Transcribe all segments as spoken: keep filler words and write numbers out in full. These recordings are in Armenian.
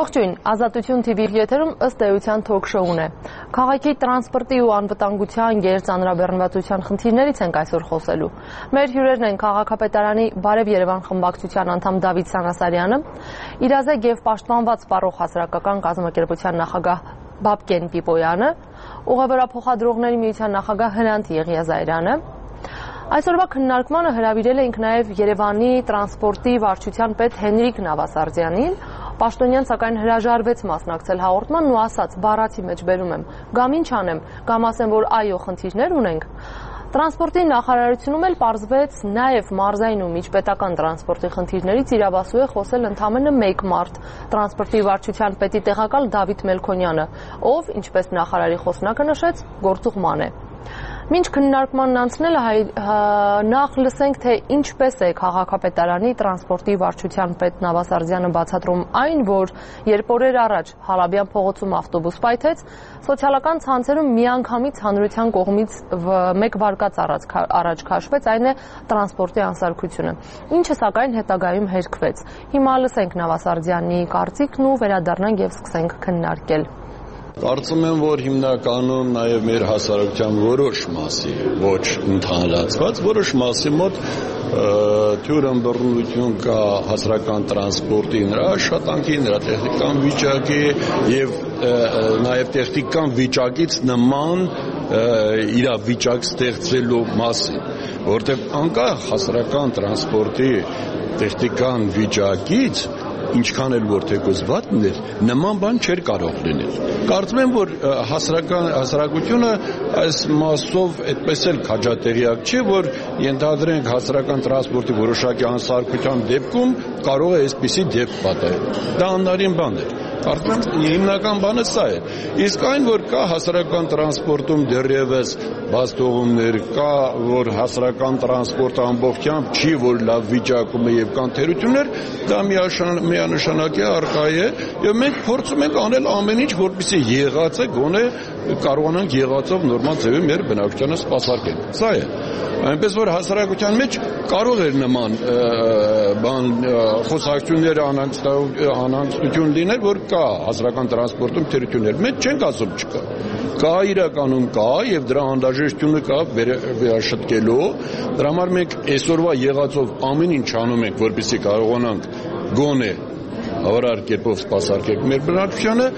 Ողջույն, Ազատություն թի վի եթերում ըստ էության թոք-շոուն է։ Քաղաքի տրանսպորտի ու անվտանգության գերծանրաբեռնվածության խնդիրներից ենք այսօր խոսելու։ Մեր հյուրերն են քաղաքապետարանի Բարև Երևան խմբակցության անդամ Դավիթ Սանասարյանը, իրազեկ եւ պաշտպանված սպառող հասարակական կազմակերպության նախագահ Բաբկեն Պիպոյանը, ուղևորափոխադրողների միության նախագահ Հրանտ Եղիազարյանը։ Այսօրվա քննարկմանը հրավիրել էինք նաև Երևանի տրանսպորտի վարչության պետ Հենրիկ Նավասարդյանին, Պաշտոնյան սակայն հրաժարվեց մասնակցել հաղորդման ու ասաց, բառացի մեջ բերում եմ, գամ ինչ անեմ, գամ ասեմ, որ այո, խնդիրներ ունենք։ Տրանսպորտի նախարարությունում էլ պարզվեց նաև մարզային ու միջպետական տրանսպորտի խնդիրներից իրավասու է խոսել ընդամենը մեկ մարդ, տրանսպորտի վարչության պետի տեղակալ Դավիթ Մելքոնյանը, ով, ինչպես նախարարի խոսնակը նշեց, գործուղման է։ Մինչ քննարկմանն անցնելը նախ լսենք, թե ինչպես է քաղաքապետարանի տրանսպորտի վարչության պետ Նավասարդյանը բացատրում այն, որ երբ օրեր առաջ Հալաբյան փողոցում ավտոբուս պայթեց, սոցիալական ցանցերում միանգամից հանրության կողմից մեկ վարկած առաջ քաշվեց, այն է տրանսպորտի անսարքությունը, ինչը սակայն հետագայում հերքվեց։ Հիմա լսենք Նավասարդյանի կարծիքն ու վերադառնանք եւ սկսենք քննարկել։ Կարծում եմ, որ հիմնականում նաև մեր հասարակության որոշ մասի, ոչ ընդհանրացված, որոշ մասի մոտ թյուրըմբռնություն կա հասարակական տրանսպորտի նրա աշխատանքի, նրա տեխնիկական վիճակի եւ նաև տեխնիկական վիճակից նման իրավիճակ ստեղծելու մասին, որտեղ անկախ հասարակական տրանսպորտի տեխնիկական վիճակից ինչքան էլ որ թեկուզ վատ լիներ, նման բան չէր կարող լինել։ Կարծում եմ, որ հասարակությունը այս մասով այդպես էլ քաջատեղյակ չէ, որ ենթադրենք հասարակական տրանսպորտի որոշակի անսարքության դեպքում կարող է այսպիսի դեպք պատահել։ Դա աննարին բան է։ Կարծում եմ, հիմնական բանը սա է։ Իսկ այն, որ կա հասարակական տրանսպորտում դեռևս բացթողումներ, կա, որ հասարակական տրանսպորտը ամբողջությամբ չի, որ լավ վիճակում է եւ կան թերություններ, դա միանշանակ է, առկա է, եւ մենք փորձում ենք անել ամեն ինչ, որպեսզի եղածը գոնե կարողանանք եղածով նորմալ ձևի մեր բնակչությանը սպասարկել։ Սա է։ Այնպես որ հասարակության մեջ կարող էր նման բան խոսակցությունները անհանգստություն լինել, որ կա հասարակական տրանսպորտում թերություններ։ Մենք չենք ասում չկա։ Կա իրականում կա եւ դրա անհրաժեշտությունը կա վերաշտկելու։ Դրա համար մենք այսօրվա եղածով ամեն ինչ անում ենք, որպեսզի կարողանանք գոնե հավարար կերպով սպասարկել մեր բնակչությանը։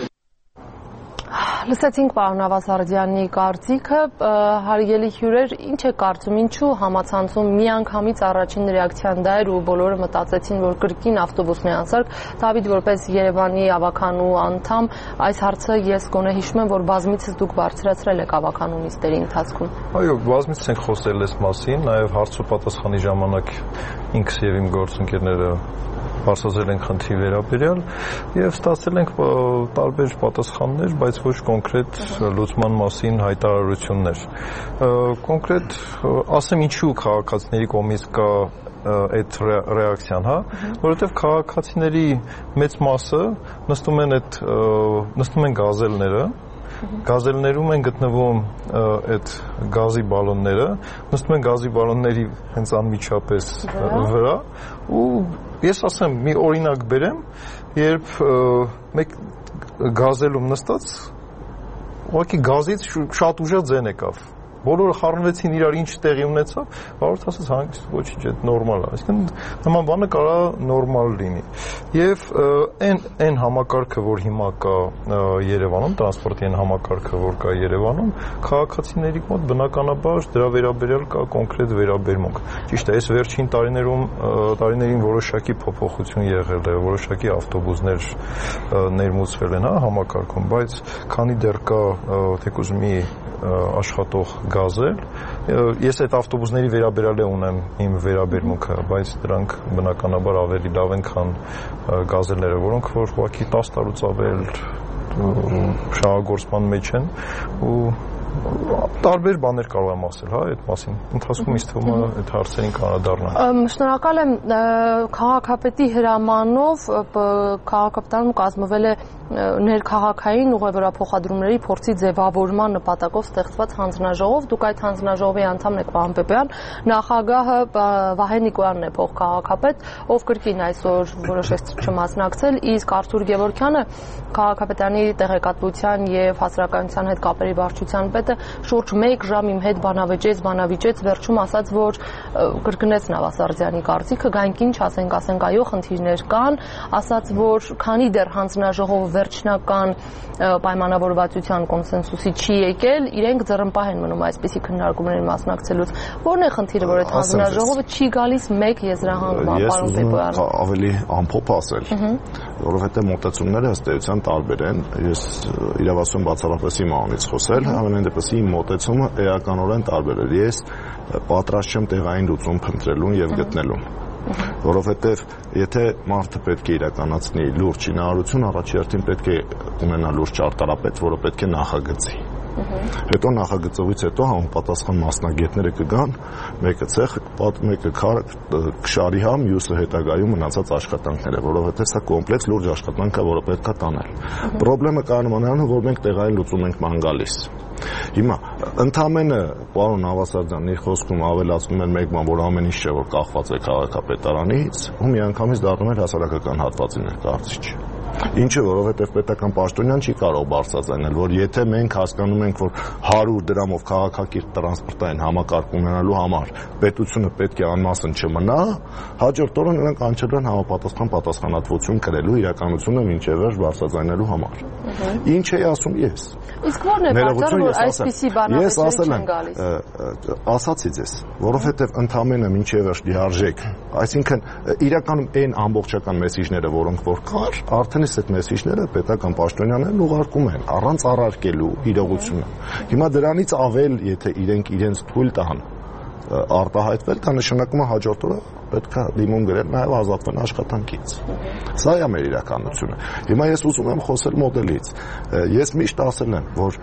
Լսեցինք պարոն Նավասարդյանի կարծիքը, հարգելի հյուրեր, ինչ է կարծում, ինչու համացանցում միանգամից առաջին ռեակցիան դա էր ու բոլորը մտածեցին, որ կրկին ավտոբուսն է անսարք։ Դավիթ, որպես Երևանի ավականու անդամ, այս հարցը ես գոնե հիշում եմ, որ բազմիցս դուք բարձրացրել եք ավականու նիստերի ընթացքում։ Այո, բազմիցս ենք խոսել այս մասին, նաև հարց ու պատասխանի ժամանակ ինքս եւ իմ գործընկերները բարձրացրել ենք խնդրի վերաբերյալ եւ ստացել ենք տարբեր պատասխաններ, բայց ոչ կոնկրետ լուծման մասին հայտարարություններ։ Կոնկրետ ասեմ ինչու քաղաքացիների կողմից կա այդ ռեակցիան, հա, որովհետեւ քաղաքացիների մեծ մասը նստում են այդ նստում են գազելները, գազելներում են գտնվում այդ գազի բալոնները, նստում են գազի բալոնների հենց անմիջապես վրա ու ես ասեմ մի օրինակ բերեմ, երբ մեկ գազելում նստած ուղղակի գազից շատ ուժեղ ձեն եկավ։ Բոլորը խառնվեցին իրար, ինչ տեղի ունեցավ, վարորդ ասաց հանգիստ ոչինչ, այդ նորմալ է, այսինքն նման բանը կարա նորմալ լինի։ Եվ այն այն համակարգը, որ հիմա կա Երևանում, տրանսպորտի այն համակարգը, որ կա Երևանում, քաղաքացիների մոտ բնականաբար դրա վերաբերյալ կա կոնկրետ վերաբերմունք։ Ճիշտ է, այս վերջին տարիներում տարիներին որոշակի փոփոխություն եղել է, որոշակի ավտոբուսներ ներմուծվել են, հա, համակարգում, բայց քանի դեռ կա թեկուզ մի աշխատող գազել, ես այդ ավտոբուսների վերաբերյալ ունեմ իմ վերաբերմունքը, բայց դրանք բնականաբար ավելի լավ են, քան գազելները, որոնք որ ուղղակի տասը տարուց ավել շահագործման մեջ են ու տարբեր բաներ կարող եմ ասել, հա, այդ մասին։ Ընթացքում ինձ թվում է այդ հարցերին կանադառնամ։ Շնորհակալ եմ, քաղաքապետի հրամանով քաղաքապետարանում կազմվել է ներքաղաքային ուղևորափոխադրումների փորձի ձևավորման նպատակով ստեղծված հանձնաժողով։ Դուք այդ հանձնաժողովի անդամն եք, պարոն Պեպյան, նախագահը Վահե Նիկոյանն է փոխքաղաքապետ, ով կրկին այսօր որոշեց չմասնակցել, իսկ Արթուր Գևորգյանը քաղաքապետարանի տեղեկատվության եւ հասարակայնության հետ կապերի վարչության պետը շուրջ մեկ ժամ իմ հետ բանավեճեց, բանավիճեց, վերջում ասաց, որ կրկնեց Նավասարդյանի կարծիքը, գանք ինչ ասենք, ասենք այո, խնդիրներ կան, ասաց, որ քանի դեռ հանձնաժողովը վերջնական պայմանավորվածության կոնսենսուսի չի եկել, իրենք ձեռնպահ են մնում այսպիսի քննարկումներին մասնակցելուց։ Որն է խնդիրը, որ այդ հանձնաժողովը չի գալիս մեկ եզրահանգման, պարոն Պեպյան։ Ես ավելի ամփոփ ասել, որովհետեւ մոտեցումները ըստ էության տարբեր են։ Ես իրավասություն բացառապես իմ անունից խոսել, ամենայն դեպս իմ մոտեցումը էականորեն տարբեր է։ Ես պատրաստ չեմ տեղային լուծում փնտրելուն եւ գտնելուն։ Որովհետև եթե մարդը պետք է իրականացնի լուրջ շինարարություն, առաջերտին պետք է ունենա լուրջ ճարտարապետ, որը պետք է նախագծի։ Հետո նախագծողից հետո համապատասխան մասնագետները կգան, մեկը ցեխ, մեկը քշարի համ, մյուսը հետագայում մնացած աշխատանքները, որովհետև սա կոմպլեքս լուրջ աշխատանք է, որը պետք է տանել։ Պրոբլեմը կայանում է, որ մենք տեղային լուծում ենք ման գալիս։ Հիմա ընդամենը պարոն Նավասարդյանի խոսքում ավելացնում են մեկ բան, որ ամեն ինչ չէ, որ կախված է քաղաքապետարանից, ու միանգամից դառնում է հասարակական հատվածի ներկայացուցիչ։ Ինչը, որովհետև պետական պաշտոնյան չի կարող բարձրացնել, որ եթե մենք հասկանում ենք, որ հարյուր դրամով քաղաքակիրթ տրանսպորտային համակարգ ունենալու համար պետությունը պետք է անմասն չմնա, հաջորդ օրը նրանք անջրել են համապատասխան պատասխանատվություն կրելու իրականությունը մինչև վերջ բարձրացնելու համար։ Ինչ էի ասում ես։ Իսկ ո՞րն է պատճառը, որ այսպիսի բանավեճերի չեն գալիս։ Ասացի ձեզ, որովհետև ընդամենը մինչև վերջ լիարժեք, այսինքն իրականում այն ամբողջական մեսիջները, որոնք որ կար, արդեն իսկ այդ մեսիջները պետական պաշտոնյաներն ուղարկում են առանց առարկելու իրողությունը։ Հիմա դրանից ավել, եթե իրենք իրենց թույլ տան արտահայտվել, դա նշանակում է հաջորդ օրը պետք է դիմում գրել նաև ազատվեն աշխատանքից։ Սա է մեր իրականությունը։ Հիմա ես ուզում եմ խոսել մոդելից։ Ես միշտ ասել եմ, որ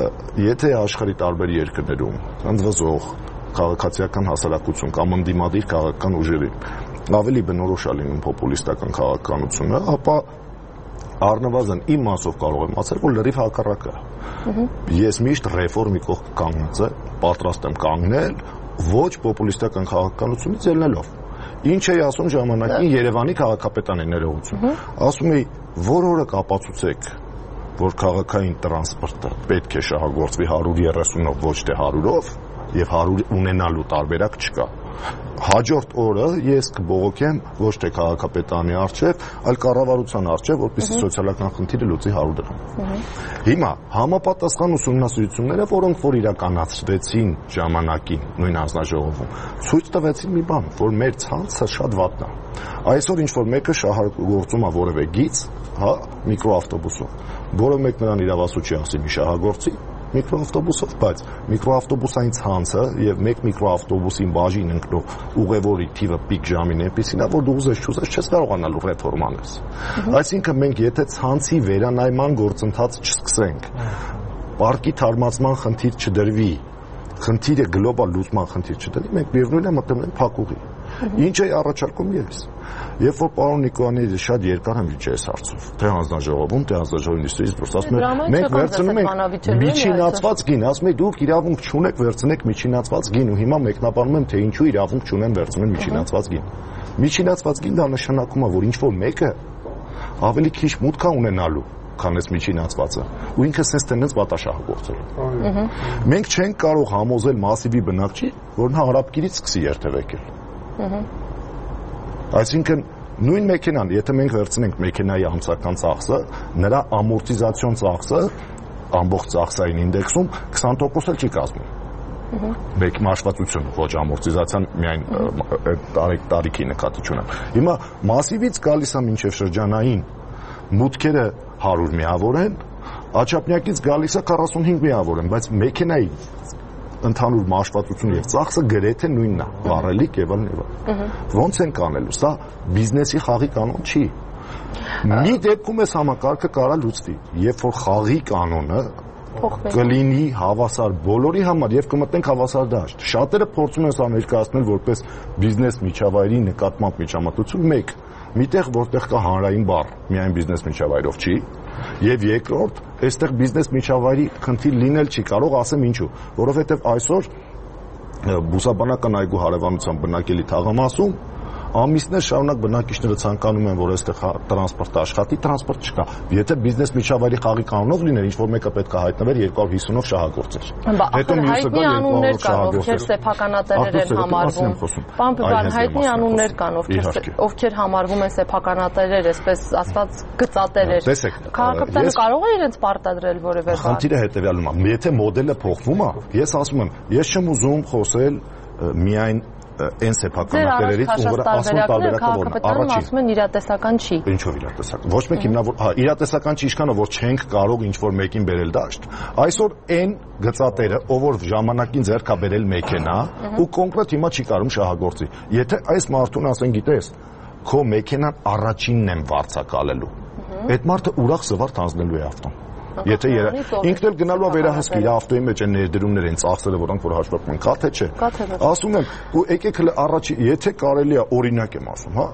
եթե աշխարհի տարբեր երկրներում ընդվզող քաղաքացիական հասարակություն կամ ընդդիմադիր քաղաքական ուժերի ավելի բնորոշ է լինում պոպուլիստական քաղաքականությունը, ապա առնվազն իմ մասով կարող եմ ասել, որ լրիվ հակառակը։ Ես միշտ ռեֆորմի կողք կանգնած եմ, պատրաստ եմ կանգնել ոչ պոպուլիստական քաղաքականությունից ելնելով։ Ինչ էի ասում ժամանակին Երևանի քաղաքապետանի ներողություն։ Ասում էի, որ օրը կապացուցեք, որ քաղաքային տրանսպորտը պետք է շահագործվի հարյուր երեսունով, ոչ թե հարյուրով, եւ հարյուր ունենալու տարբերակ չկա։ Հաջորդ օրը ես կբողոքեմ ոչ թե քաղաքապետանի առջև, այլ կառավարության առջև, որպեսզի սոցիալական խնդիրը լուծի հարյուր դրամ։ Հիմա համապատասխան ուսումնասիրությունները, որոնք որ իրականացվեցին ժամանակին նույն հանձնաժողովում, ցույց տվեցին մի բան, որ մեր ցանցը շատ վատն է։ Այսօր ինչ որ մեկը շահագործում է որևէ գիծ, հա, միկրոավտոբուսով, որը մեկ նրան իրավասու չի ասի մի շահագործի միկրոավտոբուսով, բայց միկրոավտոբուսային ցանցը եւ մեկ միկրոավտոբուսին բաժին ընկնող ուղևորի թիվը պիկ ժամին էպիսին է, որ դու ուզես չուզես չես կարողանալու ռեֆորմ անես։ Այսինքն մենք եթե ցանցի վերանայման գործընթաց չսկսենք, պարկի թարմացման խնդիր չդրվի, խնդիրը գլոբալ լուծման խնդիր չդրվի, մենք միևնույն է մտնում ենք փակուղի։ Ինչ է առաջարկում ես։ Երբ որ պարոն Նիկոյանի շատ երկար եմ վիճել այս հարցով, թե հանձնաժողովում, թե հանձնաժողովի նիստից դուրս, ասում են, մենք վերցնում ենք միջինացված գին, ասում են դուք իրավունք չունեք վերցնեք միջինացված գին, ու հիմա մեկնաբանում եմ, թե ինչու իրավունք չունեն վերցնել միջինացված գին։ Միջինացված գին դա նշանակում է, որ ինչ որ մեկը ավելի քիչ մուտք է ունենալու, քան այս միջինացվածը, ու ինքը sense տենdenс վատաշահագործել։ Մենք չենք կարող համոզել մասիվի բնակչի, որ նա հարաբկիրից սկսի երթևեկել։ Այսինքն նույն մեքենան, եթե մենք վերցնենք մեքենայի ամսական ծախսը, նրա ամորտիզացիոն ծախսը ամբողջ ծախսային ինդեքսում քսան տոկոս էլ չի կազմում։ Մեկ մաշվածություն, ոչ ամորտիզացիան միայն տարիքի նկատի չունեմ։ Հիմա մասիվից գալիս է մինչև շրջանային մուտքերը հարյուր միավոր են, Աչափնյակից գալիս է քառասունհինգ միավոր են, բայց մեքենայի ընդհանուր մաշվածություն եւ ծախսը գրեթե նույնն է, վառելիք եւ այլն եւ այլն։ Ոնց են կանելու, սա բիզնեսի խաղի կանոն չի։ Մի դեպքում էս համակարգը կարա լուծվի, երբ որ խաղի կանոնը կլինի հավասար բոլորի համար եւ կմտնենք հավասար դաշտ։ Շատերը փորձում են սա ներկայացնել որպես բիզնես միջավայրի նկատմամբ միջամտություն մեկ։ Միտեղ որտեղ կա հանրային բառ, միայն բիզնես միջավայրով չի, եւ երկրորդ, այստեղ բիզնես միջավայրի խնդիր լինել չի կարող, ասեմ ինչու, որովհետեւ այսօր բուսաբանական այգու հարևանության բնակելի թաղամասում ամիսներ շարունակ բնակիչները ցանկանում են, որ այստեղ տրանսպորտ աշխատի, տրանսպորտ չկա։ Եթե բիզնես միջավայրի խաղի կանոնով լիներ, ինչ որ մեկը պետք է հայտնվեր երկու հիսուն ով շահագործեր։ Հետո հայտնի անուններ կան, ովքեր սեփականատերեր են համարվում։ Պարոն Պիպյան, հայտնի անուններ կան, ովքեր ովքեր համարվում են սեփականատերեր, այսպես ասված գծատերեր։ Քաղաքապետարանը կարող է իրենց պարտադրել որևէ բան։ Խնդիրը հետեւյալն է, եթե մոդելը փոխվում է, ես ասում եմ, ես չեմ ուզում խոսել միայն այն սեփականատերերից, ում ասում տարբերակը որն է։ Առաջին ասում են իրատեսական չի։ Ինչով իրատեսական։ Ոչ մեկ հիմնավոր, հա, իրատեսական չի իշքանը, որ չենք կարող ինչ-որ մեկին բերել դաշտ։ Այսօր այն գծատերը, ով որ ժամանակին ձեռք է բերել մեքենա, ու կոնկրետ հիմա չի կարող շահագործի։ Եթե այս մարդուն ասեն, գիտես, քո մեքենան առաջինն եմ վարձակալելու։ Այդ մարդը ուրախ զվարթ հանձնելու է ավտոն։ Եթե ինքն էլ գնալու է վերահսկի իր ավտոյի մեջ են ներդրումներ են ծախսերը, որոնք որ հաշվարկում են, կա թե չէ։ Ասում եմ, ու եկեք հələ առաջի, եթե կարելի է օրինակ եմ ասում, հա,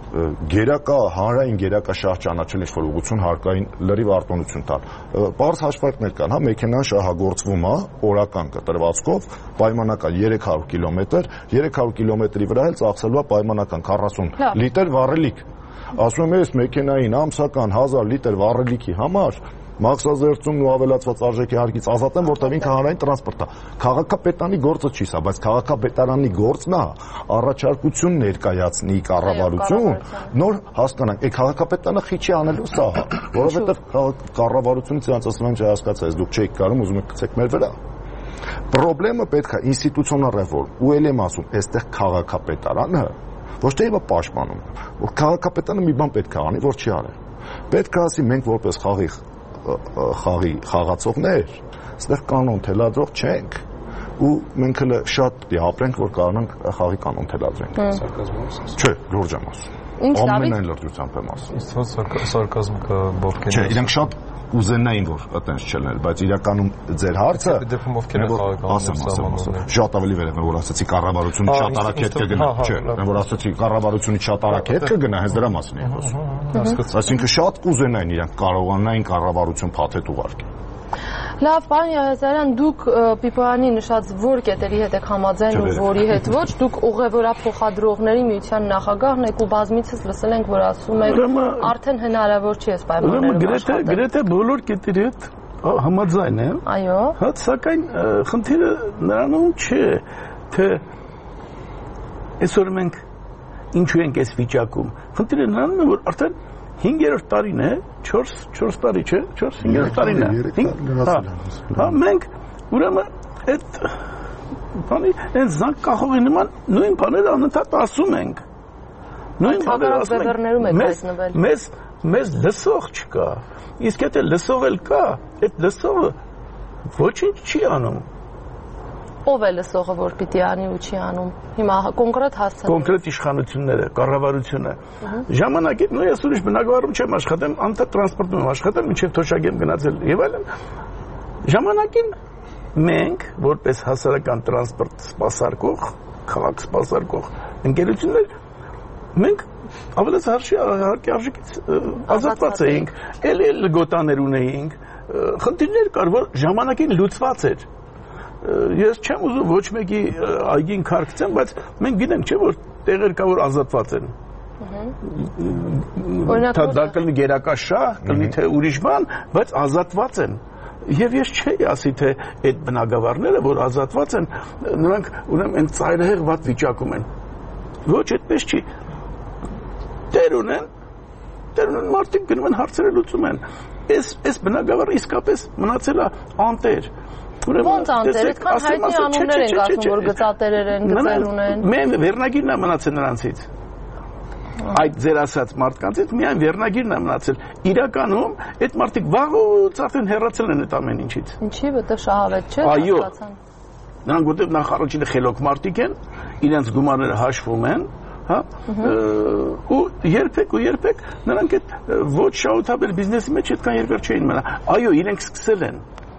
գերակա հանրային գերակա շահ ճանաչել ինչ որ ուղղություն հարկային լրիվ արտոնություն տալ։ Բարձ հաշվարկներ կան, հա, մեքենան շահագործվում է օրական կտրվածքով, պայմանական երեք հարյուր կիլոմետր, երեք հարյուր կիլոմետրի վրա էլ ծախսելու է պայմանական քառասուն լիտր վառելիք։ Ասում եմ, այս մեքենային ամսական հազար լիտր վառելիքի համար մաքսազերծումն ու ավելացված արժեքի հարկից ազատեն, որտեղ ինքը հանրային տրանսպորտ է։ Քաղաքապետարանի գործը չի սա, բայց քաղաքապետարանի գործն է առաջարկություն ներկայացնի կառավարություն, նոր հասկանանք, A քաղաքապետարանը խիչի անելու սա, որովհետև կառավարությունից իրանց ասում են չհասկացա, ես դուք չեք կարող, ուզում եք գցեք մեր վրա։ Պրոբլեմը պետք է ինստիտուցիոնալ ռեֆորմ, ու ել եմ ասում, այստեղ քաղաքապետարանը ոչ թե իվա պաշտպանում, որ քաղաքապետարանը մի բան պետք է անի, որ չի արել։ Պետք է ասի մենք որպես խաղի խաղի խաղացողներ, այստեղ կանոն թելադրող չենք ու մենք հələ շատ պիտի ապրենք, որ կարողանանք խաղի կանոն թելադրենք։ Սարկազմով։ Չէ, լուրջ եմ ասում։ Ամենայն լրջությամբ եմ ասում։ Իսկ սարկազմ կա բովքերի։ Չէ, իրենք շատ կուզենային որ այտենց չլիներ, բայց իրականում ձեր հարցը դեպքում ովքեր են խաղականներ, շատ ավելի վերև որ ասացի կառավարությունը շատ արագ հետ կգնա, չէ, որ ասացի կառավարությունը շատ արագ հետ կգնա, հենց դրա մասին եմ խոսում։ Այսինքն շատ կուզենային իրենք կարողանային կառավարություն փաթեթ ուղարկել։ Լավ, պարոն Եղիազարյան, դուք Պիպյանի նշած որ կետերի հետ եք համաձայն ու որի հետ ոչ, դուք ուղևորափոխադրողների միության նախագահն եք ու բազմիցս լսել ենք, որ ասում եք արդեն հնարավոր չի այս պայմաններում աշխատել։ Գրեթե բոլոր կետերի հետ համաձայն եմ։ Այո։ Հա, սակայն խնդիրը նրանում չէ, թե այսօր մենք ինչու ենք այս վիճակում։ Խնդիրը նրանում է, որ արդեն հինգերորդ տարին է, չորս տարի չէ, չորս հինգերորդ տարին է։ Հա, մենք ուրեմն այդ բանի այն զանգ կախողի նման նույն բաները անընդհատ ասում ենք։ Նույն բաները ասում ենք։ Մեզ մեզ լսող չկա։ Իսկ եթե լսող էլ կա, այդ լսողը ոչինչ չի անում։ Ով է լսողը, որ պիտի անի ու չի անում։ Հիմա կոնկրետ հասցնել։ Կոնկրետ իշխանությունները, կառավարությունը։ Ժամանակին նույն ես ուրիշ բնակավարում չեմ աշխատում, անդադ տրանսպորտում եմ աշխատում, մինչև թոշակ եմ գնացել եւ այլն։ Ժամանակին մենք, որպես հասարակական տրանսպորտ սպասարկող, քաղաք սպասարկող ընկերություններ, մենք ավելից հարշի հարկի արժեքից ազատված էինք, էլ լգոտաներ ունեինք, խնդիրներ կար, որ ժամանակին լուծված էր։ Ես չեմ ուզում ոչ մեկի այգին քարկցեմ, բայց մենք գիտենք չէ որ տեղեր կա որ ազատված են։ Օրինակ դա կլինի գերակա շահ, կլինի թե ուրիշ բան, բայց ազատված են։ Եվ ես չէի ասի թե այդ բնակավարները որ ազատված են, նրանք ուրեմն այն ծայրահեղ վատ վիճակում են։ Ոչ այդպես չի։ Տեր ունեն, տեր ունեն մարդիկ գնում են հարցերը լուծում են։ Այս այս բնակավարը իսկապես մնացել է անտեր։ Ոնց անտեր, այդքան հայտնի անուններ են ասում, որ գծատերեր են, գծեր ունեն։ Մեն վերնագիրն է մնացել նրանցից։ Այդ ձեր ասած մարդկանցից միայն վերնագիրն է մնացել։ Իրականում այդ մարդիկ վաղուց արդեն հեռացել են այդ ամեն ինչից։ Ինչի՞ որտեղ շահավետ չէ, հասկացան։ Նրանք որտեղ նախ առաջինը խելոք մարդիկ են, իրենց գումարները հաշվում են, հա, ու երբեք ու երբեք նրանք այդ ոչ շահութաբեր բիզնեսի մեջ այդքան երկար չէին մնա։ Այո, իրենք սկսել են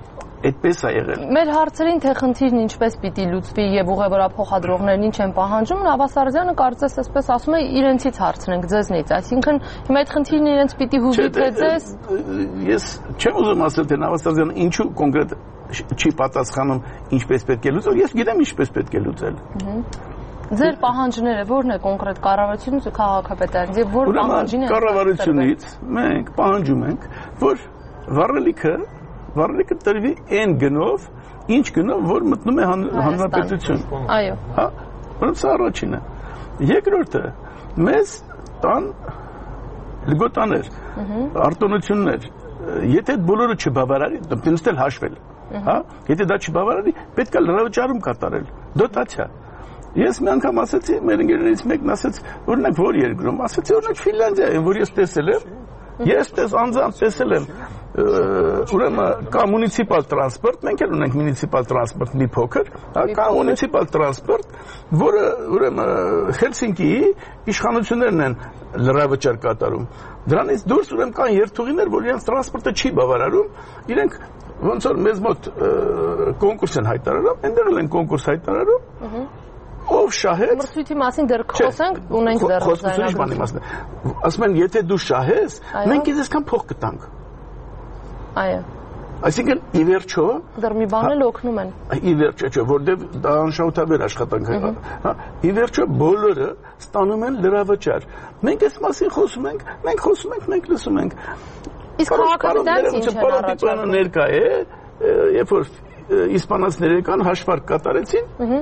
այդպես է եղել։ Մեր հարցերին թե խնդիրն ինչպես պիտի լուծվի եւ ուղևորափոխադրողներն ինչ են պահանջում, Նավասարդյանը կարծես այսպես ասում է իրենցից հարցնենք ձեզնից, այսինքն հիմա այդ խնդիրն իրենց պիտի հուզի թե ձեզ։ Ես չեմ ուզում ասել թե Նավասարդյանը ինչու կոնկրետ չի պատասխանում ինչպես պետք է լուծել, ես գիտեմ ինչպես պետք է լուծել։ Ձեր պահանջները ո՞րն է կոնկրետ կառավարությունից ու քաղաքապետարանից եւ ո՞ր պահանջին է։ Կառավարությունից մենք պահանջում ենք, որ վառելիքը վառելիքը տրվի այն գնով, ինչ գնով, որ մտնում է հանրապետություն։ Այո։ Հա, ուրեմն սա առաջինը։ Երկրորդը, մեզ տան լգոտաներ, արտոնություններ, եթե այդ բոլորը չբավարարի, դեպքել հաշվել, հա, եթե դա չբավարարի, պետք է լրացում կատարել, դոտացիա։ Ես մի անգամ ասացի, մեր ընկերներից մեկն ասաց, օրինակ որ երկրում, ասացի օրինակ Ֆինլանդիայում, որ ես տեսել եմ, ես տես անձամբ տեսել եմ, ուրեմն կա մունիցիպալ տրանսպորտ, մենք էլ ունենք մունիցիպալ տրանսպորտ մի փոքր, կա մունիցիպալ տրանսպորտ, որը ուրեմն Հելսինկիի իշխանություններն են լրավճար կատարում։ Դրանից դուրս ուրեմն կան երթուղիներ, որ իրենց տրանսպորտը չի բավարարում, իրենք ոնց որ մեզ մոտ կոնկուրս են հայտարարում, այնտեղ են կոնկուրս հայտարարում, ով շահեց մրցույթի մասին դեռ խոսենք, ունենք դեռ զայնագրություն։ Ասում են, եթե դու շահես, մենք իզեսքան փող կտանք։ Այո։ Այսինքն ի վերջո դեռ մի բան էլ օգնում են։ Ի վերջո, չէ, որտեվ դա անշահութաբեր աշխատանք է, հա, ի վերջո բոլորը ստանում են լրավճար։ Մենք այս մասին խոսում ենք, մենք խոսում ենք, մենք լսում ենք։ Իսկ քաղաքապետարանը ինչ են առաջարկում։ Ներկա է, երբ որ իսպանացիները կան հաշվարկ կատարեցին,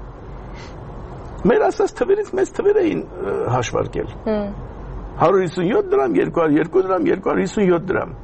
մեր ասած թվերից մեծ թվեր էին հաշվարկել։ հարյուր հիսունյոթ դրամ, երկու հարյուր երկու դրամ, երկու հարյուր հիսունյոթ դրամ։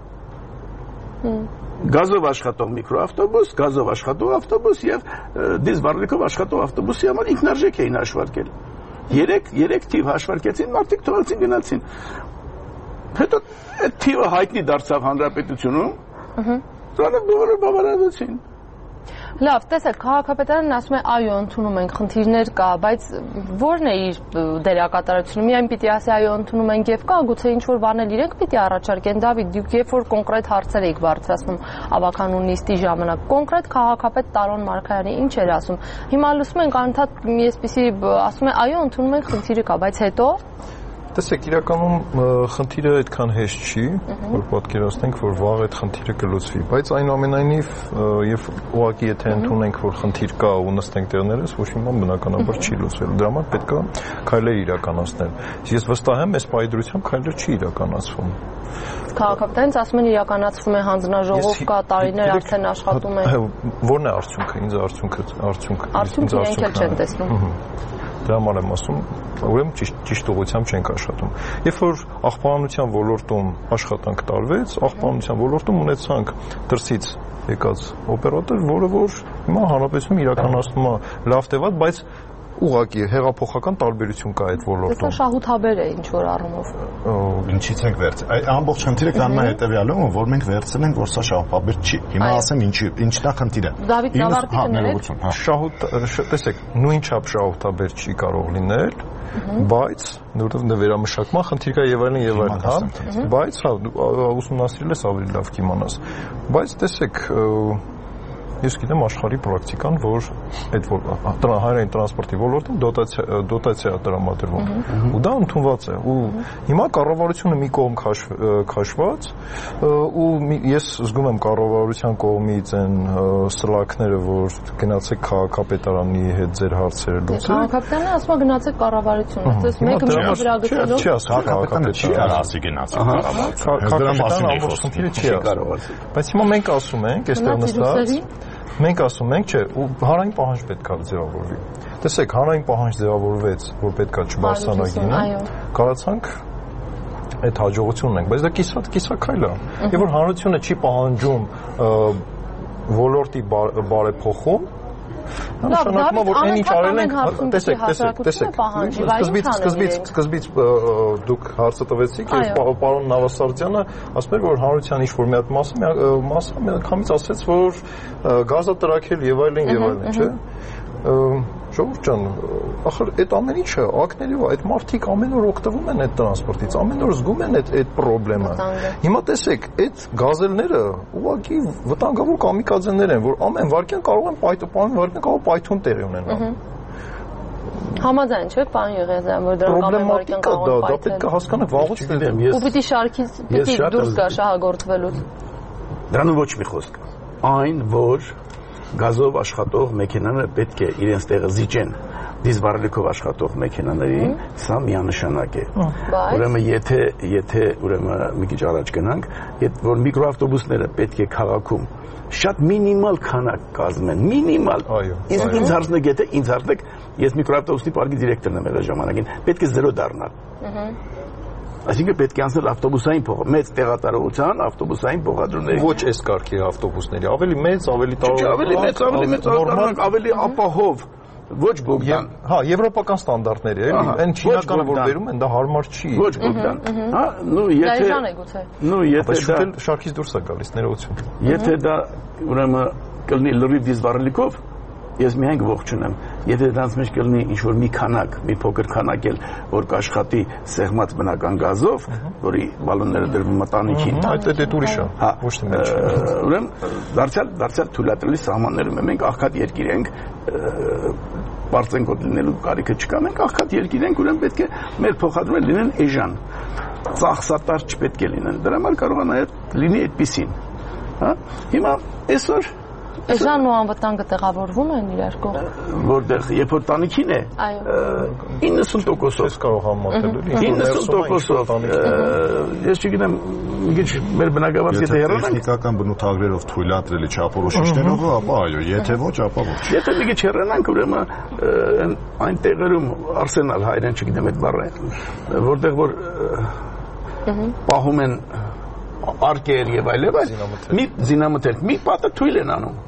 Գազով աշխատող միկրոավտոբուս, գազով աշխատող ավտոբուս եւ դիզվառելիքով աշխատող ավտոբուսի համար ինքնարժեք էին հաշվարկել։ Երեք երեք թիվ հաշվարկեցին, մարդիկ թողեցին գնացին։ Հետո այդ թիվը հայտնի դարձավ հանրապետությունում։ Դրանով բոլորը բավարարեցին։ Լավ, տեսեք, քաղաքապետարանն ասում է այո, ընդունում ենք, խնդիրներ կա, բայց ո՞րն է իր դերակատարությունը։ Միայն պիտի ասի այո, ընդունում ենք եւ կա, գուցե ինչ որ բանել իրենք պիտի առաջարկեն։ Դավիթ, դուք երբ որ կոնկրետ հարցեր եք բարձրացնում ավականու նիստի ժամանակ, կոնկրետ քաղաքապետ Տարոն Մարգարյանը ինչ էր ասում։ Հիմա լսում ենք անընդհատ մի այսպիսի ասում է այո, ընդունում ենք, խնդիրը կա, բայց հետո Տեսեք, իրականում խնդիրը այդքան հեշտ չի, որ պատկերացնենք, որ վաղ այդ խնդիրը կլուծվի, բայց այնուամենայնիվ եւ ուղղակի եթե ընդունենք, որ խնդիր կա ու նստենք տեղներս, ոչ մի բան բնականաբար չի լուծվելու։ Դրա համար պետք է քայլեր իրականացնել։ Ես վստահ եմ, այս պայդրությամբ քայլեր չի իրականացվում։ Քաղաքապետարանից ասում են իրականացվում է հանձնաժողով կա, տարիներ արդեն աշխատում է։ Ո՞րն է արդյունքը, ինձ արդյունքը, արդյունքը։ Արդյունքը իրենք էլ չեն տեսնում։ Դրա համար եմ ասում, ուրեմն ճիշտ ճիշտ ուղղությամբ չենք աշխատում։ Երբ որ աղբանության ոլորտում աշխատանք տարվեց, աղբանության ոլորտում ունեցանք դրսից եկած օպերատոր, որը որ հիմա հանրապետությունում իրականացնում է լավ թե վատ, բայց ուղղակի հեղափոխական տարբերություն կա այդ ոլորտում։ Դա շահութաբեր է ինչ որ առումով։ Ինչից ենք վերցրել։ Այդ ամբողջ խնդիրը կանում է հետեւյալում, որ մենք վերցրել ենք, որ սա շահութաբեր չի։ Հիմա ասեմ ինչի, ինչն է խնդիրը։ Դավիթ Նավարդյանը, շահութ, տեսեք, նույն չափ շահութաբեր չի կարող լինել, բայց որովհետև դա վերամշակման խնդիր կա եւ այլն եւ այլն, հա, բայց հա ուսումնասիրել ես ավելի լավ կիմանաս։ Բայց տեսեք, ես գիտեմ աշխարհի պրակտիկան, որ այդ հանրային տրանսպորտի ոլորտում դոտացիա դոտացիա տրամադրվում ու դա ընդունված է ու հիմա կառավարությունը մի կողմ քաշված ու ես զգում եմ կառավարության կողմից այն սլաքները, որ գնացեք քաղաքապետարանի հետ ձեր հարցերը լուծեք։ Քաղաքապետարանը ասում է գնացեք կառավարություն, այսպես մեկը մեկի վրա գցելով չի ասում քաղաքապետարանը չի կարող ասի գնացեք կառավարություն։ Քաղաքապետարանը ամբողջ խնդիրը չի կարող։ Բայց հիմա մենք ասում ենք, այստեղ նստած մենք ասում ենք, չէ, ու հանրային պահանջ պետք է ձևավորվի։ Տեսեք, հանրային պահանջ ձևավորվեց, որ պետք է չբարձրանագինը, կարացանք այդ հաջողությունն ենք, բայց դա կիսատ կիսակայլ է։ Եվ որ հանրությունը չի պահանջում ոլորտի բարեփոխում, նշանակում է, որ այն ինչ արել ենք, տեսեք, տեսեք, տեսեք, սկզբից սկզբից սկզբից դուք հարցը տվեցիք, եւ պարոն Նավասարդյանը ասում էր, որ հանրության ինչ որ մի հատ մասը մասը միանգամից ասեց, որ գազա տրաքել եւ այլն եւ այլն, չէ՞։ Ժողովուրդ ջան, ախր այդ ամեն ինչը ակներով այդ մարդիկ ամեն օր օգտվում են այդ տրանսպորտից, ամեն օր զգում են այդ այդ խնդրեմը։ Հիմա տեսեք, այդ գազելները ուղղակի վտանգավոր կամիկաձեներ են, որ ամեն վարքյան կարող են պայթում, ամեն վարքյան կարող պայթում տեղի ունենալ։ Համաձայն չեք, պարոն Եղիազարյան, որ դրանք ամեն վարքյան կարող են պայթել։ Դա պետք է հասկանաք վաղուց դեմ։ Ու պիտի շարքից պիտի դուրս գա շահագործվելուց։ Դրանում ոչ մի խոսք։ Այն, որ գազով աշխատող մեքենաները պետք է իրենց տեղը զիջեն դիզվառելիքով աշխատող մեքենաներին, սա միանշանակ է։ Ուրեմն եթե եթե ուրեմն մի քիչ առաջ գնանք, որ միկրոավտոբուսները պետք է քաղաքում շատ մինիմալ քանակ կազմեն, մինիմալ։ Իսկ ինձ հարցնեք, եթե ինձ հարցնեք, ես միկրոավտոբուսի պարկի դիրեկտորն եմ եղել ժամանակին, պետք է զերո դառնալ։ Այսինքն պետք է անցնել ավտոբուսային փոխ, մեծ տեղատարողության ավտոբուսային փոխադրումների։ Ոչ այս կարգի ավտոբուսների, ավելի մեծ, ավելի տարող, ավելի մեծ, ավելի մեծ, ավելի ապահով, ոչ Բոգդան։ Հա, եվրոպական ստանդարտների, էլի, այն չինականը որ վերում են, դա հարմար չի։ Ոչ Բոգդան։ Հա, նու եթե Դա է գուցե։ Նու եթե դա շարքից դուրս է գալիս ներողություն։ Եթե դա ուրեմն կլինի լրիվ դիզվառելիքով, ես միայն ողջունեմ։ Եթե դրանց մեջ կլինի ինչ-որ մի քանակ, մի փոքր քանակ էլ, որ կաշխատի սեղմած բնական գազով, որի բալոնները դրվում մտանիքին, այդ այդ ուրիշ է, ոչ թե մեջ։ Ուրեմն դարձյալ դարձյալ թույլատրելի սահմաններում մենք աղքատ երկիր ենք, բարձենկոտ լինելու կարիքը չկա, մենք աղքատ երկիր ենք, ուրեմն պետք է մեր փոխադրումները լինեն էժան, ծախսատար չպետք է լինեն։ Դրա համար կարող է նաև լինի այդպեսին։ Հա? Հիմա այսօր Էժանն ու անվտանգը տեղավորվում են իրար կողմ։ Որտեղ երբ որ տանիքին է, իննսուն տոկոսով կարող համատել էլի։ իննսուն տոկոսով։ Ես չգիտեմ, մի քիչ մեր բնակավարից եթե հեռանանք, տեխնիկական բնութագրերով թույլատրելի չափորոշիչներով, ապա այո, եթե ոչ, ապա ոչ։ Եթե մի քիչ հեռանանք, ուրեմն այն տեղերում արսենալ հայերեն չգիտեմ այդ բառը, որտեղ որ պահում են արկեր եւ այլն, մի զինամթերք, մի պատը թույլ են անում։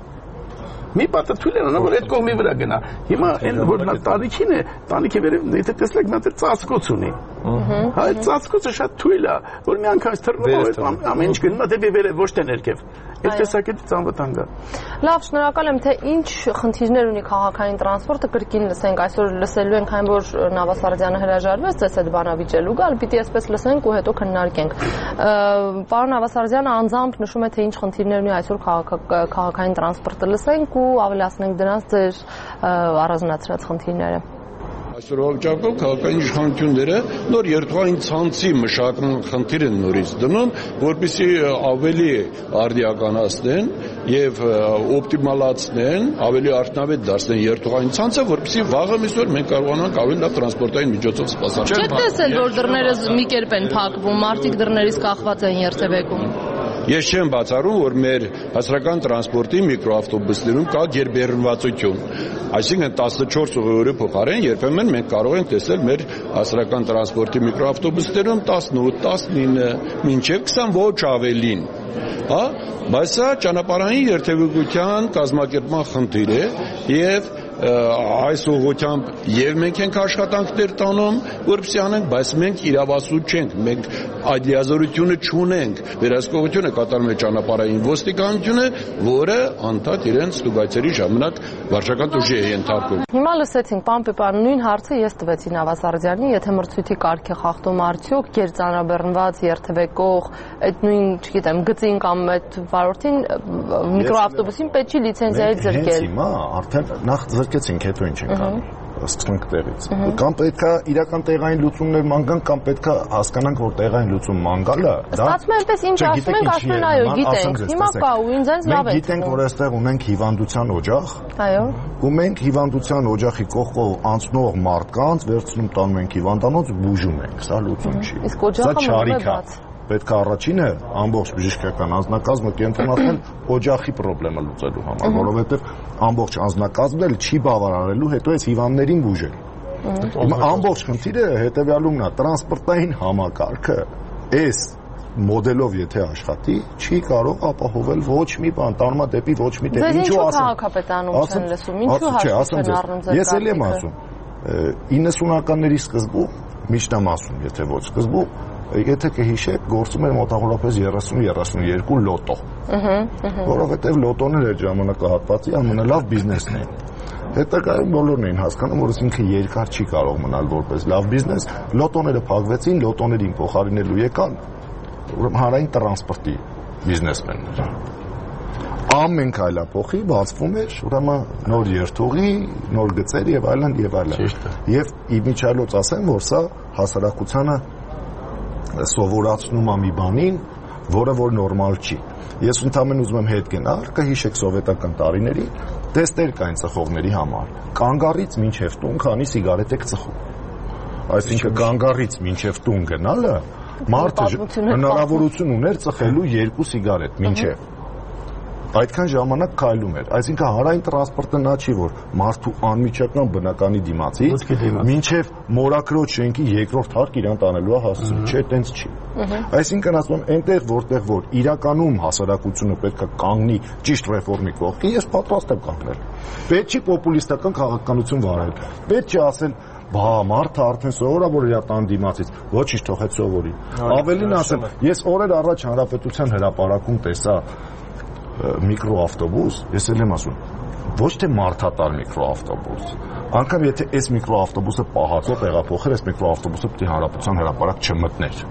Մի պատը թույլ են անում, որ այդ կողմի վրա գնա։ Հիմա այն որ նա տանիքին է, տանիքի վերև, եթե տեսնեք, նա դեռ ծածկոց ունի։ Հա, այդ ծածկոցը շատ թույլ է, որ մի անգամ թռնում ամեն ինչ գնում է դեպի վերև, ոչ թե ներքև։ Այդ տեսակետից անվտանգ է։ Լավ, շնորհակալ եմ, թե ինչ խնդիրներ ունի քաղաքային տրանսպորտը, կրկին լսենք, այսօր լսելու ենք այն, որ Նավասարդյանը հրաժարվեց ձեզ այդ բանավիճելու գալ, պիտի այսպես լսենք ու հետո քննարկենք։ Պարոն Նավասարդյանը անձամբ նշում է, թե ինչ խնդիրներ ունի այսօր քաղաքային տրանսպորտը, լսենք ու ավելացնենք դրանց ձեր առանձնացրած խնդիրները։ Այսօրվա վիճակով քաղաքային իշխանությունները նոր երթուղային ցանցի մշակման խնդիր են նորից դնում, որպեսզի ավելի արդիականացնեն եւ օպտիմալացնեն, ավելի արդյունավետ դարձնեն երթուղային ցանցը, որպեսզի վաղը միսօր մենք կարողանանք ավելի լավ տրանսպորտային միջոցով սպասել։ Չեք տեսել, որ դռները մի կերպ են փակվում, մարդիկ դռներից կախված են երթևեկում։ Ես չեմ բացառում, որ մեր հասարակական տրանսպորտի միկրոավտոբուսներում կա գերբեռնվածություն։ Այսինքն տասնչորս ուղիորի փոխարեն երբեմն մենք կարող ենք տեսնել մեր հասարակական տրանսպորտի միկրոավտոբուսներում տասնութ, տասնինը, մինչև քսան ոչ ավելին։ Հա, բայց սա ճանապարհային երթևեկության կազմակերպման խնդիր է եւ այս ուղղությամբ եւ մենք ենք աշխատանքներ տանում, որպեսզի անենք, բայց մենք իրավասու չենք, մենք այդ լիազորությունը չունենք։ Վերահսկողությունը կատարում է ճանապարհային ոստիկանությունը, որը անդադ իրենց ստուգայցերի ժամանակ վարչական ուժի է ենթարկում։ Հիմա լսեցինք, պարոն Պեպյան, նույն հարցը ես տվեցի Նավասարդյանի, եթե մրցույթի կարգ է խախտում արդյոք գերծանրաբեռնված երթևեկող, այդ նույն, չգիտեմ, գծին կամ այդ վարորդին միկրոավտոբուսին պետք չի լիցենզիայից զրկել։ Հենց հիմա արդեն նախ զրկեցինք, հետո ինչ ենք անում։ Սկսենք տեղից։ Կամ պետքա իրական տեղային լուծումներ ման գան, կամ պետքա հասկանանք, որ տեղային լուծում ման գալը, դա ստացվում է այնպես ինչ ասում ենք, ասում են այո, գիտենք։ Հիմա կա ու ինձ այնց լավ է։ Մենք գիտենք, որ այստեղ ունենք հիվանդության օջախ։ Այո։ Ու մենք հիվանդության օջախի կողքով անցնող մարդկանց վերցնում տանում ենք հիվանդանոց, բուժում ենք։ Սա լուծում չի։ Իսկ օջախը մնում է բաց։ Պետք է առաջինը ամբողջ բժշկական անձնակազմը կենտրոնացնել օջախի խնդրեմը լուծելու համար, որովհետև ամբողջ անձնակազմն էլ չի բավարարելու հետո այս հիվանդներին բուժել։ Ամբողջ խնդիրը հետևյալումն է, տրանսպորտային համակարգը այս մոդելով եթե աշխատի, չի կարող ապահովել ոչ մի բան, տանում է դեպի ոչ մի տեղ։ Ինչու քաղաքապետանում չեն լսում, ինչու հաշվի չեն առնում ձեր։ Ես էլ եմ ասում, իննսունականների սկզբում, միշտ եմ ասում, եթե ոչ սկզբում, եթե կհիշեք, գործում էր մոտավորապես երեսուն երեսունյոթ լոտո։ Որովհետև լոտոն էր այդ ժամանակահատվածի ամենալավ բիզնեսն է։ հետագայում բոլորն էին հասկանում, որ ինքը երկար չի կարող մնալ որպես լավ բիզնես, լոտոները փակվեցին, լոտոներին փոխարինելու եկան ուրեմն հանրային տրանսպորտի բիզնեսմեններ։ Ամեն քայլափոխի բացվում էր ուրեմն նոր երթուղի, նոր գծեր եւ այլն եւ այլն։ Եվ իմիջիալոց ասեմ, որ սա հասարակությանը սովորացնում է մի բանին, որը որ նորմալ չի։ Ես ընդհանրապես ուզում եմ հետ գնալ, կհիշեք սովետական տարիների, տեստեր կային ծխողների համար։ Կանգառից մինչև տուն քանի սիգարետ եք ծխում։ Այսինքն կանգառից մինչև տուն գնալը մարդը հնարավորություն ուներ ծխելու երկու սիգարետ մինչև։ Այդքան ժամանակ քայլում էր։ Այսինքն հանրային տրանսպորտը նա չի, որ մարդու անմիջական բնականի դիմացից մինչև մորակրոջ շենքի երկրորդ հարկ իրան տանելու է հասցնում, չէ, տենց չի։ Այսինքն ասում եմ, այնտեղ որտեղ որ իրականում հասարակությունը պետք է կանգնի ճիշտ ռեֆորմի կողքի, ես պատրաստ եմ կանգնել։ Պետք չի պոպուլիստական քաղաքականություն վարել։ Պետք չի ասել բա մարդը արդեն սովորա որ իր տան դիմացից ոչինչ թողեց սովորի։ Ավելին ասեմ, ես օրեր առաջ հանրապետության հրապարակում տեսա միկրոավտոբուս, ես էլ եմ ասում, ոչ թե մարդատար միկրոավտոբուս, անգամ եթե այս միկրոավտոբուսը պահածո տեղափոխեր, այս միկրոավտոբուսը պետք է հանրապետության հրապարակ չմտներ։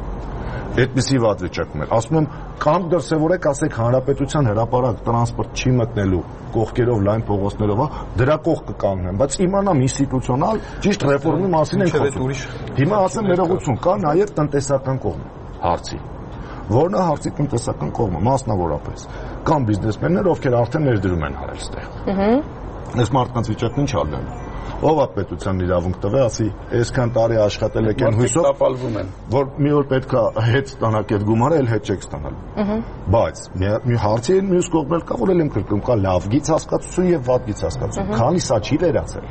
Այդպիսի վատ վիճակում էր։ Ասում եմ, կամ դրսևորեք, ասեք հանրապետության հրապարակ տրանսպորտ չի մտնելու կողքերով լայն փողոցներով, դրա կողք կկանգնեն, բայց իմանամ ինստիտուցիոնալ ճիշտ ռեֆորմի մասին են խոսում։ Հիմա ասեմ ներողություն, կա նաև տնտեսական կողմ հարցի։ Որն է հարցի տնտեսական կողմը, մասնավորապես։ Կան բիզնեսմեններ, ովքեր արդեն ներդրում են արել ստեղ։ Այս մարդկանց վիճակն ինչ ալնելու։ Ով է պետության իրավունք տվե, ասի, այսքան տարի աշխատել եք այն հույսով, տապալվում են, որ մի օր պետք է հետ ստանաք այդ գումարը, էլ հետ չեք ստանալու։ Բայց մի հարցի են մյուս կողմն էլ կա, որ էլ եմ կրկնում, կա լավ գից հասկացություն եւ վատ գից հասկացություն։ Քանի սա չի վերացել։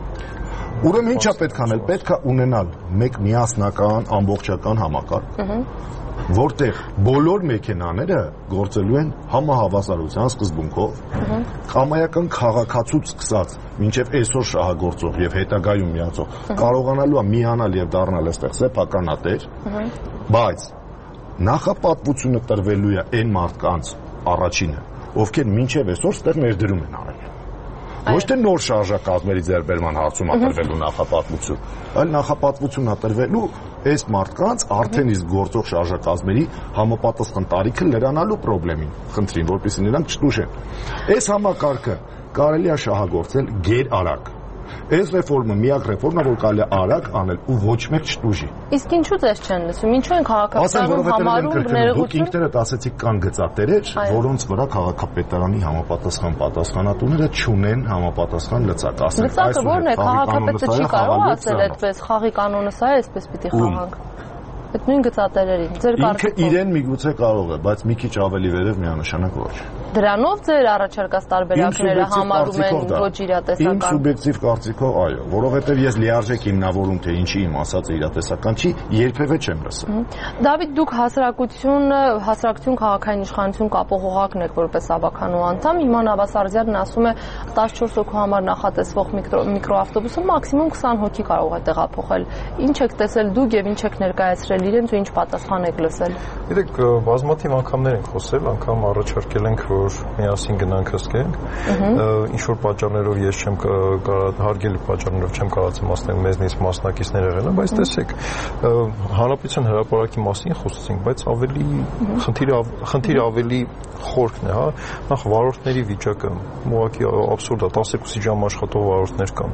Ուրեմն ինչա պետք անել, պետք է ունենալ մեկ միասնական, ամբողջական համակարգ, որտեղ բոլոր մեքենաները գործելու են համահավասարության սկզբունքով, կամայական քաղաքացուց սկսած մինչև այսօր շահագործող եւ հետագայում միացող կարողանալու է միանալ եւ դառնալ այստեղ սեփականատեր, բայց նախապատվությունը տրվելու է այն մարդկանց առաջինը, ովքեր մինչև այսօր ստեղ ներդրում են արել։ Ոչ թե նոր շարժակազմերի ձեռբերման հարցում ատրվելու նախապատվություն, այլ նախապատվություն ատրվելու այս մարդկանց արդեն իսկ գործող շարժակազմերի համապատասխան տարիքը լրանալու խնդրին, խնդրին, որպեսզի նրանք չտուժեն։ Այս համակարգը կարելի է շահագործել գերարագ։ Այս ռեֆորմը միակ ռեֆորմն է, որ կարելի է արագ անել ու ոչ մեկ չտուժի։ Իսկ ինչու ձեզ չեն լսում, ինչու են քաղաքացիներում համարում ներողություն։ Դուք ինքներդ ասեցիք կան գծատերեր, որոնց վրա քաղաքապետարանի համապատասխան պատասխանատուները չունեն համապատասխան լծակ, ասեն այս որն է, քաղաքապետը չի կարող ասել այդպես, խաղի կանոնը սա է, այսպես պիտի խաղանք։ Այդ նույն գծատերերին ձեր կարծիքով ինքը իրեն միգուցե կարող է, բայց մի քիչ ավելի վերև միանշանակ ոչ։ Դրանով ձեր առաջարկած տարբերակները համարում են ոչ իրատեսական։ Իմ սուբյեկտիվ կարծիքով այո, որովհետև ես լիարժեք հիմնավորում թե ինչի իմ ասածը իրատեսական չի, երբևէ չեմ լսել։ Դավիթ, դուք հասարակություն, հասարակություն քաղաքային իշխանություն կապող օղակն եք որպես ավականու անդամ, հիմա Նավաս Արզյանն ասում է տասնչորս հոգու համար նախատեսվող միկրոավտոբուսը մաքսիմում քսան հոգի կարող է տեղափոխել։ Ինչ եք տեսել դուք եւ ինչ եք ներկայացրել իրենց ու ինչ պատասխան եք լսել։ Գիտեք, բազմաթիվ անգամներ ենք խոսել, անգամ առաջարկել ենք, որ միասին գնանք հսկենք։ Ինչ որ պատճառներով ես չեմ հարգելի պատճառներով չեմ կարողացել մասնակցել, մեզնից մասնակիցներ եղել են, բայց տեսեք, հանրապետության հրապարակի մասին խոսեցինք, բայց ավելի խնդիրը խնդիրը ավելի խորքն է, հա, նախ վարորդների վիճակը ուղղակի աբսուրդ է, տասնեքուսի ժամ աշխատող վարորդներ կան։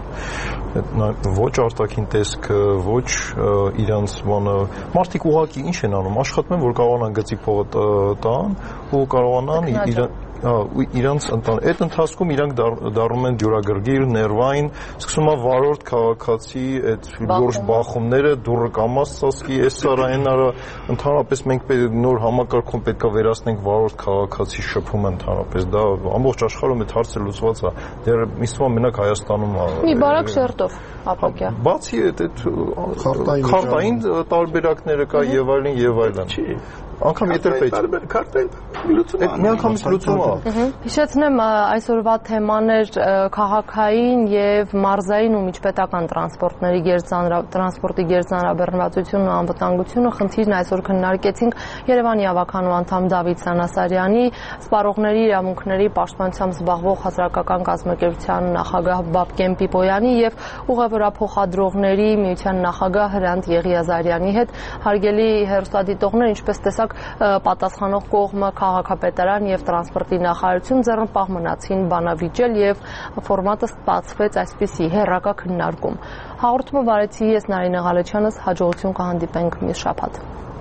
Ոչ արտաքին տեսքը, ոչ իրանց բանը, մարդիկ ուղղակի ինչ են անում, աշխատում են, որ կարողանան գծի փողը տան ու կարողանան իրան իրանց այդ ընթացքում իրանք դառնում են դյուրագրգիռ, ներվային, սկսում է վարորդ քաղաքացի այդ լուրջ բախումները, դուրը կամաց ծածկի, այս սարային արա, ընդհանրապես մենք նոր համակարգում պետք է վերացնենք վարորդ քաղաքացի շփումը ընդհանրապես, դա ամբողջ աշխարհում այդ հարցը լուծված է, դեռ ինձ մենակ Հայաստանում է։ Մի բարակ շերտով ապակյա։ Բացի այդ խարտային տարբերակները կա եւ այլն եւ այլն։ Անկամ եթե պետք քարտային լուծումը միանգամից լուծումը Հիշեցնեմ այսօրվա թեմաներ քաղաքային եւ մարզային ու միջպետական տրանսպորտների տրանսպորտի գերծանրաբեռնվածությունն ու անվտանգությունը խնդիրն այսօր քննարկեցինք Երևանի ավականու անդամ Դավիթ Սանասարյանի, սպառողների իրավունքների պաշտպանությամբ զբաղվող հասարակական կազմակերպության նախագահ Բաբկեն Պիպոյանի եւ ուղևորափոխադրողների միության նախագահ Հրանտ Եղիազարյանի հետ հարգելի հեռուստադիտողներ, ինչպես տեսակ պատասխանող կողմը քաղաքապետարան եւ տրանսպորտի նախարարություն ձեռնպահ մնացին բանավիճել եւ ֆորմատը ստացվեց այսպիսի հերրակա քննարկում։ Հաղորդումը վարեցի ես Նարինե Ղալեչյանս, հաջողություն կհանդիպենք մյուս շաբաթ։